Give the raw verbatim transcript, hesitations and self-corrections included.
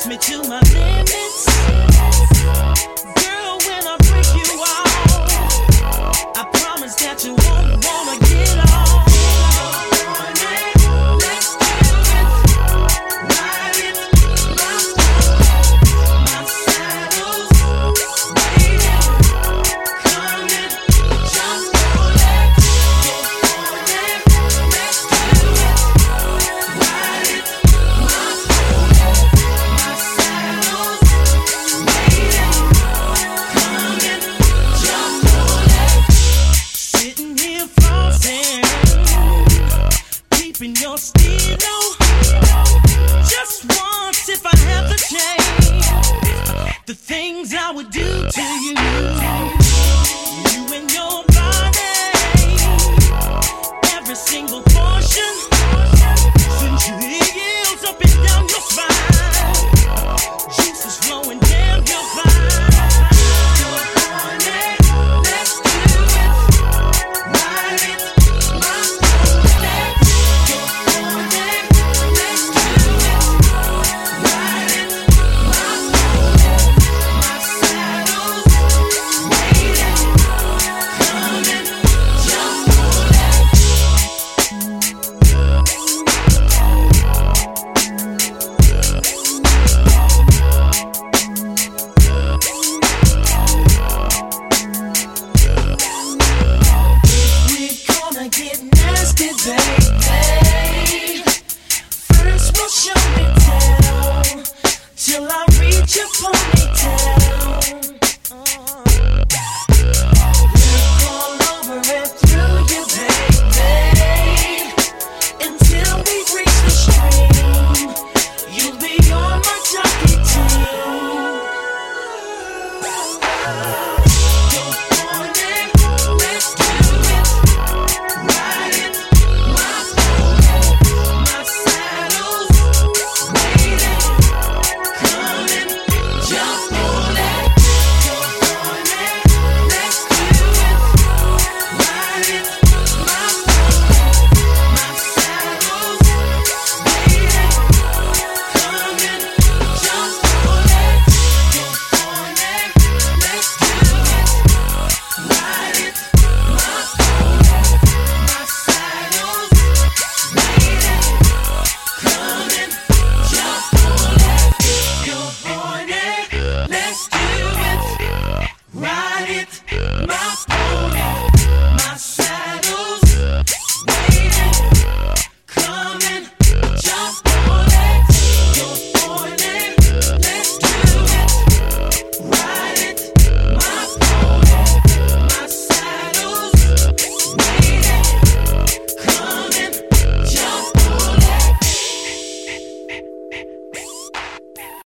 me to my limits. Girl, when I break you off, I promise that you won't wanna get off. Let's do it, ride it, my soul, my saddle's waiting, coming, just for that, go for that. Let's do it, ride it, my soul, my saddle's waiting, coming, just for that. Sitting here flossing, keeping your stilo. Just once, if I have the chance, the things I would do to you.